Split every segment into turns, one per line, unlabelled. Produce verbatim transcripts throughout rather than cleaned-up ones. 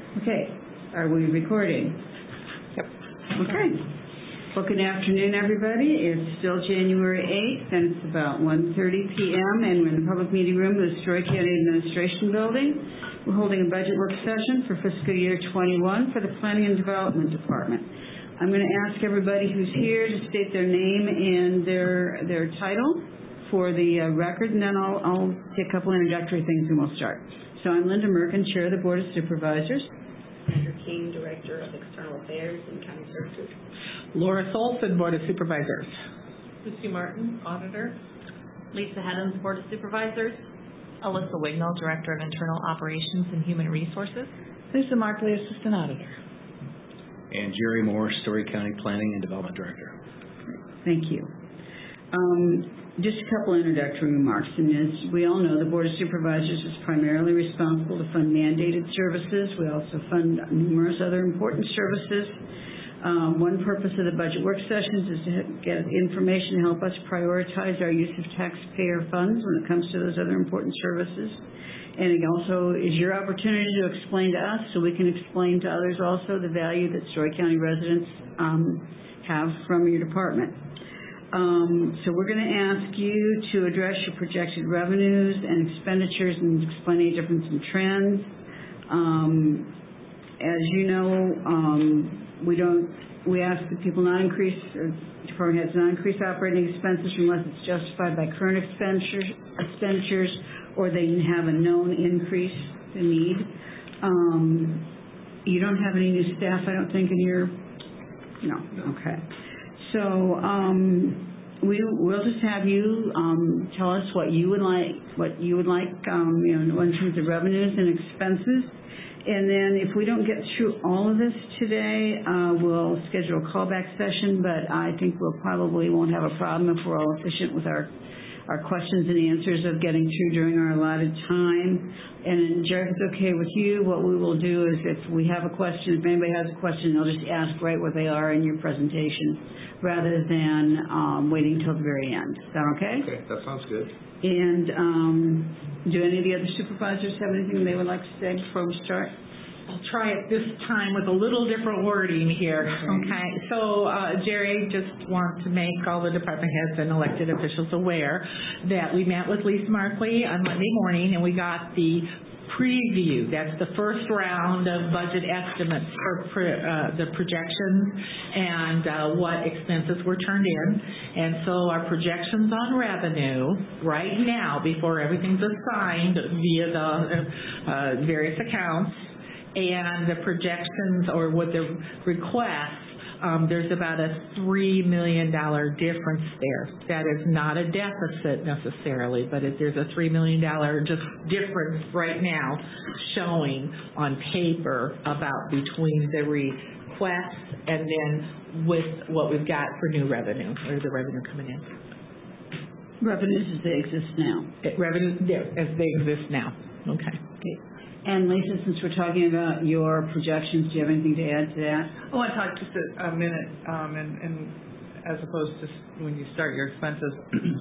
Okay, are we recording?
Yep.
Okay. Well, good afternoon, everybody. It's still January eighth, and it's about one thirty p m, and we're in the public meeting room of the Story County Administration Building. We're holding a budget work session for fiscal year twenty-one for the Planning and Development Department. I'm going to ask everybody who's here to state their name and their their title for the uh, record, and then I'll, I'll take a couple introductory things and we'll start. So I'm Linda Merkin, Chair of the Board of Supervisors.
Sandra King, Director of External Affairs and County Services.
Laura Solson, Board of Supervisors.
Lucy Martin, Auditor.
Lisa Heddens, Board of Supervisors. Alyssa Wignall, Director of Internal Operations and Human Resources.
Lisa Markley, Assistant Auditor.
And Jerry Moore, Story County Planning and Development Director.
Thank you. Um, just a couple introductory remarks. And as we all know, the Board of Supervisors is primarily responsible to fund mandated services. We also fund numerous other important services. Um, one purpose of the budget work sessions is to get information to help us prioritize our use of taxpayer funds when it comes to those other important services. And it also is your opportunity to explain to us so we can explain to others also the value that Story County residents um, have from your department. Um, so we're going to ask you to address your projected revenues and expenditures and explain any difference in trends. Um, as you know, um, we don't. We ask that people not increase, or department heads not increase operating expenses unless it's justified by current expenditures, expenditures or they have a known increase in need. Um, you don't have any new staff, I don't think, in your. No. Okay. So um, we will just have you um, tell us what you would like, what you would like, um, you know, in terms of revenues and expenses. And then if we don't get through all of this today, uh, we'll schedule a callback session, but I think we'll probably won't have a problem if we're all efficient with our, our questions and answers of getting through during our allotted time. And Jerry, if it's okay with you, what we will do is if we have a question, if anybody has a question, they'll just ask right where they are in your presentation rather than um, waiting until the very end. Is that okay?
Okay, that sounds good.
And um, do any of the other supervisors have anything they would like to say before we start?
I'll try it this time with a little different wording here. Okay. So, uh, Jerry, just want to make all the department heads and elected officials aware that we met with Lisa Markley on Monday morning and we got the preview. That's the first round of budget estimates for uh, the projections and uh, what expenses were turned in. And so our projections on revenue right now, before everything's assigned via the uh, various accounts, and the projections or what the requests, um, there's about a three million dollars difference there. That is not a deficit necessarily, but it, there's a three million dollars just difference right now showing on paper about between the requests and then with what we've got for new revenue, or the revenue coming in.
Revenues as they exist now.
It, revenue, yeah, as they exist now. Okay.
Okay. And Lisa, since we're talking about your projections, do you have anything to add to that?
I want to talk just a, a minute, um, and, and as opposed to when you start your expenses,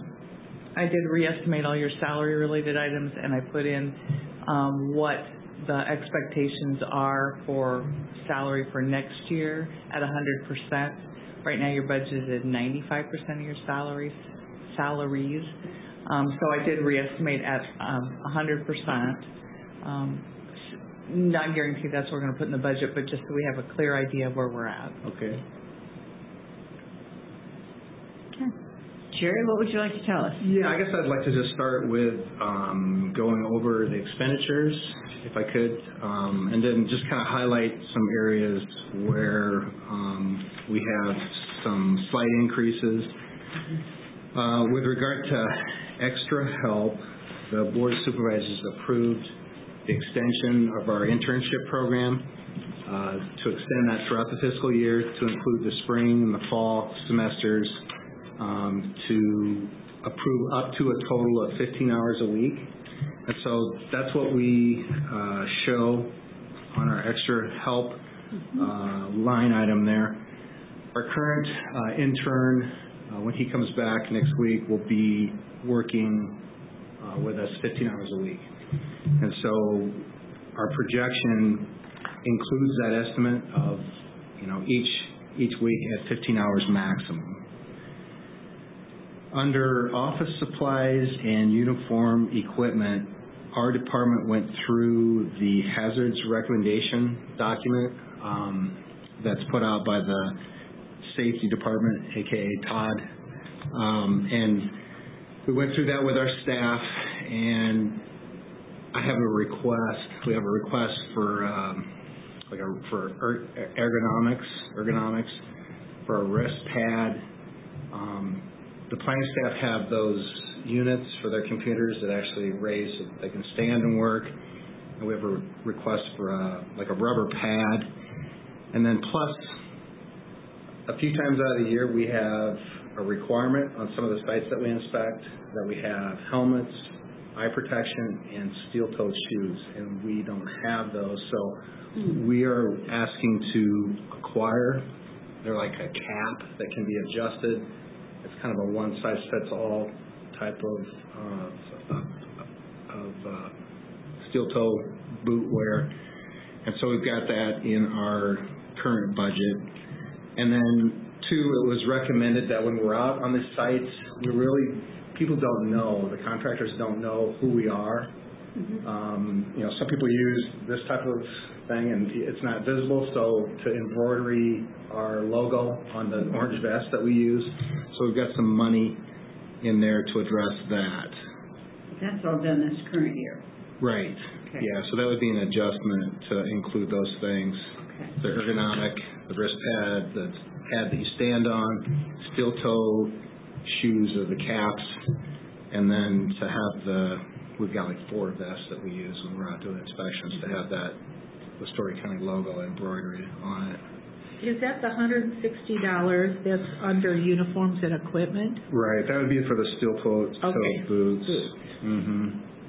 I did re-estimate all your salary-related items, and I put in um, what the expectations are for salary for next year at one hundred percent. Right now, your budget is at ninety-five percent of your salaries. Salaries. Um, so I did re-estimate at um, one hundred percent. Um, not guaranteed that's what we're going to put in the budget, but just so we have a clear idea of where we're at.
Okay.
Okay. Jerry, what would you like to tell us?
Yeah, I guess I'd like to just start with um, going over the expenditures, if I could, um, and then just kind of highlight some areas where um, we have some slight increases. Uh, with regard to extra help, the Board of Supervisors approved the extension of our internship program uh, to extend that throughout the fiscal year to include the spring and the fall semesters, um, to approve up to a total of fifteen hours a week. And so that's what we uh, show on our extra help uh, line item there. Our current uh, intern, uh, when he comes back next week, will be working uh, with us fifteen hours a week. And so our projection includes that estimate of, you know, each each week at fifteen hours maximum. Under office supplies and uniform equipment, our department went through the hazards recommendation document um, that's put out by the safety department, aka Todd, um, and we went through that with our staff, and I have a request. We have a request for um, like a, for er, ergonomics, ergonomics for a wrist pad. Um, the planning staff have those units for their computers that actually raise so that they can stand and work. And we have a request for a, like a rubber pad. And then plus, a few times out of the year, we have a requirement on some of the sites that we inspect that we have helmets, eye protection, and steel-toed shoes, and we don't have those. So we are asking to acquire. They're like a cap that can be adjusted. It's kind of a one-size-fits-all type of uh, of uh, steel-toe boot wear, and so we've got that in our current budget. And then two, it was recommended that when we're out on the sites, we really people don't know, the contractors don't know who we are. Mm-hmm. Um, you know, some people use this type of thing and it's not visible, so to embroidery our logo on the orange vest that we use. So we've got some money in there to address that.
That's all done this current year.
Right. Okay. Yeah, so that would be an adjustment to include those things. Okay. The ergonomic, the wrist pad, the pad that you stand on, steel toe shoes or the caps, and then to have the, we've got like four vests that we use when we're out doing inspections to have that, the Story County logo embroidered on it.
Is that the one hundred sixty dollars that's under uniforms and equipment?
Right, that would be for the steel-toed
okay.
boots. Mm-hmm.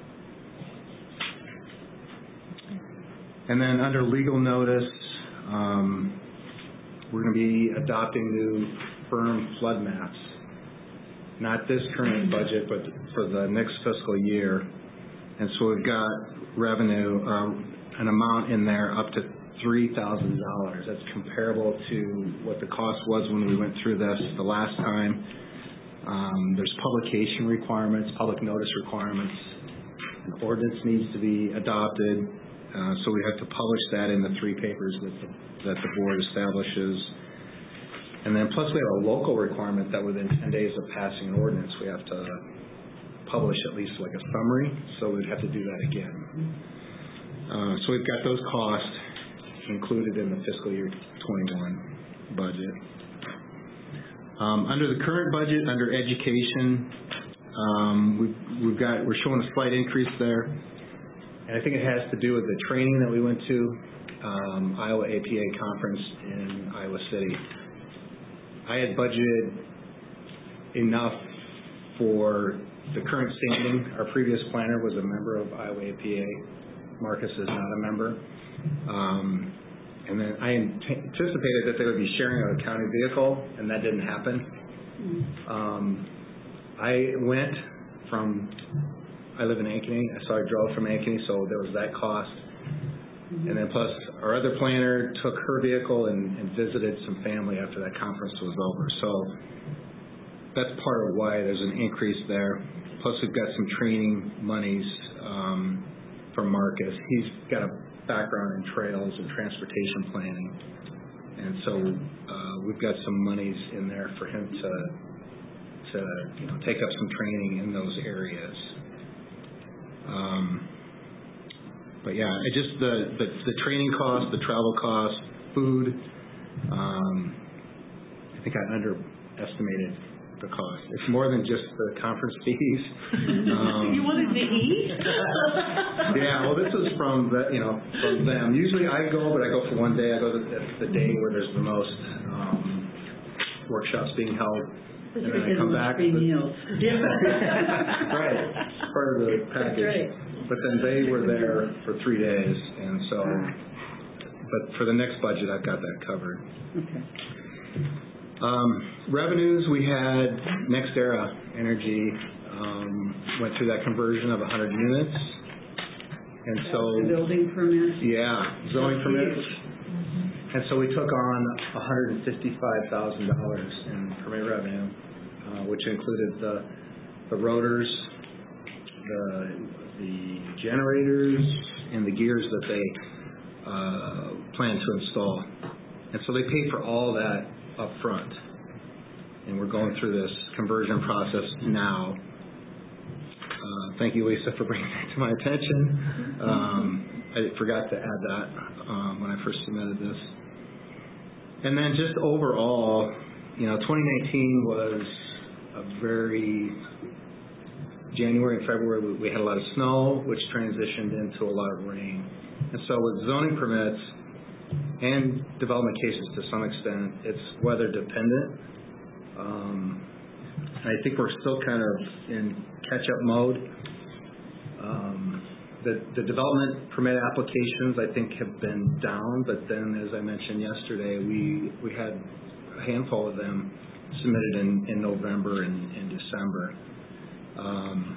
And then under legal notice, um, we're going to be adopting new firm flood maps. Not this current budget, but for the next fiscal year. And so we've got revenue, uh, an amount in there up to three thousand dollars. That's comparable to what the cost was when we went through this the last time. Um, there's publication requirements, public notice requirements. An ordinance needs to be adopted, uh, so we have to publish that in the three papers that the, that the board establishes. And then plus we have a local requirement that within ten days of passing an ordinance, we have to publish at least like a summary, so we'd have to do that again. Uh, so we've got those costs included in the fiscal year twenty-one budget. Um, under the current budget, under education, um, we've, we've got, we're showing a slight increase there. And I think it has to do with the training that we went to, um, Iowa A P A conference in Iowa City. I had budgeted enough for the current standing. Our previous planner was a member of Iowa A P A. Marcus is not a member. Um, and then I anticipated that they would be sharing a county vehicle, and that didn't happen. Um, I went from, I live in Ankeny, so I drove from Ankeny, so there was that cost. And then plus, our other planner took her vehicle and, and visited some family after that conference was over. So that's part of why there's an increase there. Plus, we've got some training monies um, from Marcus. He's got a background in trails and transportation planning, and so uh, we've got some monies in there for him to to you know take up some training in those areas. Um, but yeah, it just the, the the training cost, the travel cost, food. Um, I think I underestimated the cost. It's more than just the conference fees. Um,
you wanted to eat?
Yeah, well, this is from the, you know from them. Usually I go, but I go for one day. I go to the, the day where there's the most um, workshops being held, and then I come back.
Free meals.
Right, part of the package.
That's right.
But then they were there for three days, and so. But for the next budget, I've got that covered.
Okay.
Um, revenues, we had NextEra Energy um, went through that conversion of one hundred units. And so,
Building permits.
yeah, zoning permits. And so we took on one hundred fifty-five thousand dollars in permit revenue, uh, which included the the rotors, the the generators, and the gears that they uh, plan to install. And so they pay for all that up front. And we're going through this conversion process now. Uh, thank you, Lisa, for bringing that to my attention. Um, I forgot to add that um, when I first submitted this. And then just overall, you know, twenty nineteen was a very, January and February, we had a lot of snow, which transitioned into a lot of rain. And so with zoning permits and development cases to some extent, it's weather dependent. Um, I think we're still kind of in catch-up mode. Um, the, the development permit applications, I think, have been down, but then, as I mentioned yesterday, we we had a handful of them submitted in, in November and, and December. Um,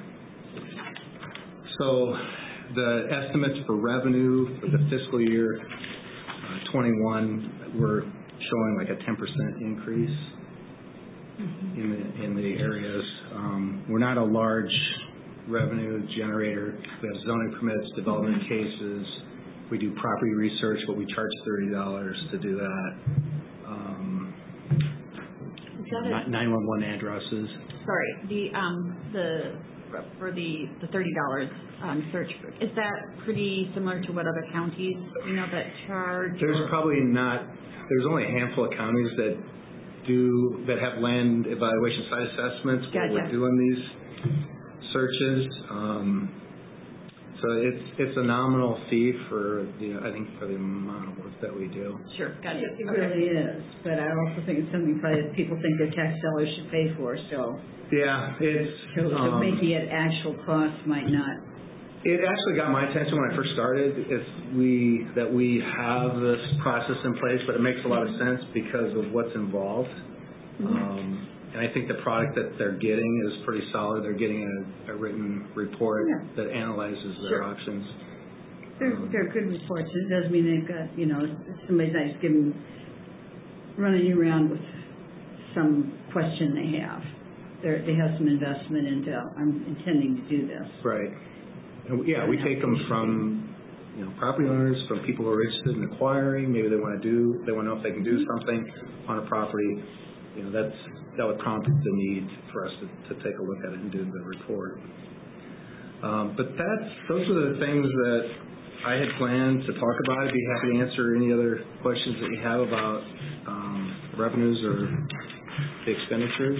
so the estimates for revenue for the fiscal year uh, twenty-one, we're showing like a ten percent increase in the in the areas. Um, we're not a large revenue generator. We have zoning permits, development cases. We do property research, but we charge thirty dollars to do that. Um,
Is that a,
nine one one addresses.
sorry, the um the for the the thirty dollars um, search, is that pretty similar to what other counties, you know, that charge?
There's
or?
probably not. There's only a handful of counties that do that have land evaluation site assessments where
Gotcha.
we're doing these searches. Um, so it's it's a nominal fee for the I think for the amount of work that we do.
Sure, gotcha.
It
Okay.
really is, but I also think it's something probably that people think their tax dollars should pay for, so
Yeah, it's
so so
um,
making it actual cost might not.
it actually got my attention when I first started. Is we that we have this process in place, but it makes a lot of sense because of what's involved.
Mm-hmm.
Um, and I think the product that they're getting is pretty solid. They're getting a, a written report
Yeah.
that analyzes their
Sure.
options.
They're,
Um,
they're good reports. It doesn't mean they've got, you know, somebody's not just giving, running you around with some question they have. They're, they have some investment into, I'm intending to do this.
Right. And we- yeah, we take them from, you know, property owners, from people who are interested in acquiring. Maybe they want to do, they want to know if they can do something on a property. You know, that's that would prompt the need for us to, to take a look at it and do the report. Um, but that's those are the things that I had planned to talk about. I'd be happy to answer any other questions that you have about um, revenues or the expenditures.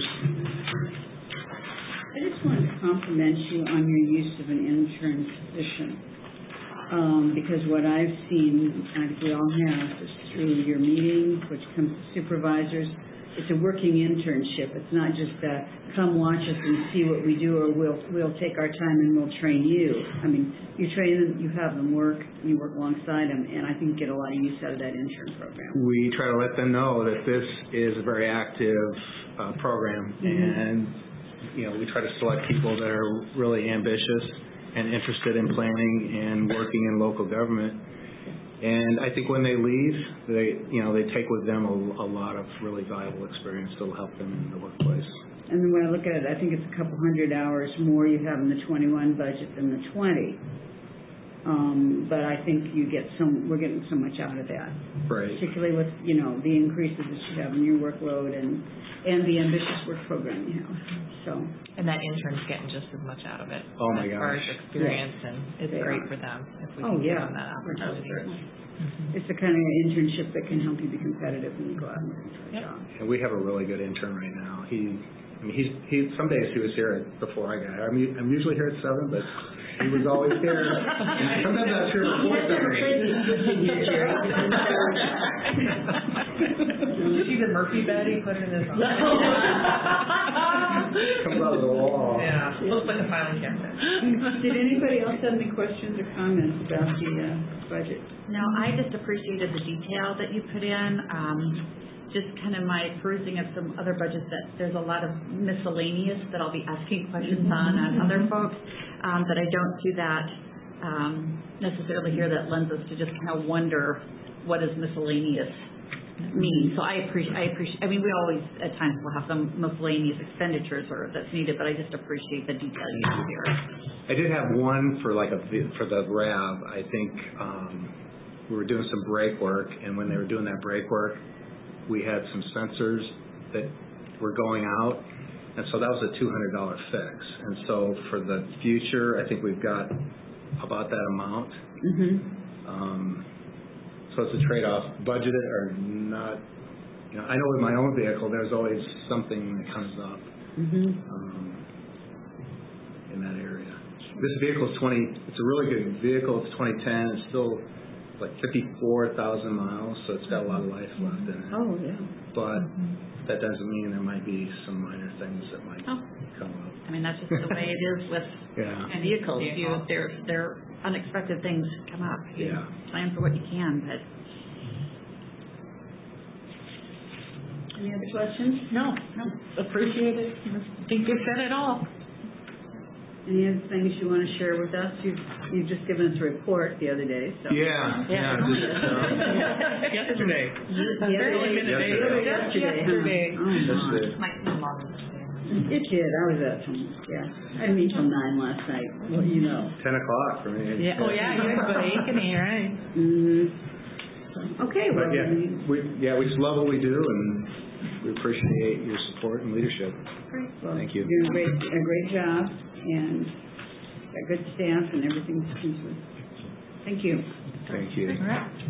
I just wanted to compliment you on your use of an intern position. Um, because what I've seen, and we all have, is through your meetings, which comes to supervisors, it's a working internship. It's not just a come watch us and see what we do, or we'll we'll take our time and we'll train you. I mean, you train them, you have them work, you work alongside them, and I think you get a lot of use out of that intern program.
We try to let them know that this is a very active uh, program,
Mm-hmm.
and you know we try to select people that are really ambitious and interested in planning and working in local government. And I think when they leave, they you know they take with them a, a lot of really valuable experience that will help them in the workplace.
And then when I look at it, I think it's a couple hundred hours more you have in the twenty-one budget than the twenty. Um, but I think you get some, we're getting so much out of that.
Right.
Particularly with, you know, the increases that you have in your workload and, and the ambitious work program you have. So.
And that intern's getting just as much out of it.
Oh, my
As far
gosh.
as experience, and it's
They
great
are.
for them if we
Oh,
can give
yeah.
them that opportunity. Mhm.
It's the kind of internship that can help you be competitive when you go out and look for a
Yep.
job.
And we have a really good intern right now. He, I mean, he's he. Some days he was here before I got here. I'm, u- I'm usually here at seven, but he was always here. And sometimes I was here before seven.
You see the Murphy bed he put in his office?
Comes out of the wall.
Yeah, looks like a filing cabinet.
Did anybody else have any questions or comments about the uh, budget?
No, I just appreciated the detail that you put in. Um, just kind of my perusing of some other budgets that there's a lot of miscellaneous that I'll be asking questions on on other folks, um, that I don't do that um, necessarily hear that lends us to just kind of wonder what does miscellaneous mean. So I appreciate, I appreciate, I mean, we always at times will have some miscellaneous expenditures or that's needed, but I just appreciate the detail you do here.
I did have one for like a, for the R A V. I think um, we were doing some brake work, and when they were doing that brake work, we had some sensors that were going out, and so that was a two hundred dollars fix. And so for the future, I think we've got about that amount.
Mm-hmm.
Um, so it's a trade-off, budgeted or not. You know, I know with my own vehicle, there's always something that comes up
Mm-hmm.
um, in that area. This vehicle is twenty. It's a really good vehicle. It's twenty ten. It's still like fifty-four thousand miles, so it's got a lot of life left in it.
Oh, yeah.
But that doesn't mean there might be some minor things that might
Oh.
come up.
I mean, that's just the way it is with
Yeah.
vehicles. You, there, there unexpected things come up. You
Yeah.
plan for what you can, but.
Any other questions?
No, no, appreciate it. I think you said it all.
Any other things you want to share with us? You've, you've just given us a report the other day, so.
Yeah. Yeah. Just, um,
Yesterday.
Yesterday.
Yesterday.
Yesterday.
Yesterday.
huh? Oh, my.
Yesterday.
My mom.
You kid, I was at home, yeah. I didn't eat till nine last night, well, you know.
Ten o'clock for me.
Yeah, oh yeah, you had bacon, right?
Mm-hmm. Okay, well,
But yeah,
we-
we yeah we just love what we do, and we appreciate your support and leadership.
great. Well,
Thank you.
You're doing a great, a great job, and got good staff, and everything seems good. Thank you.
Thank you.
All right.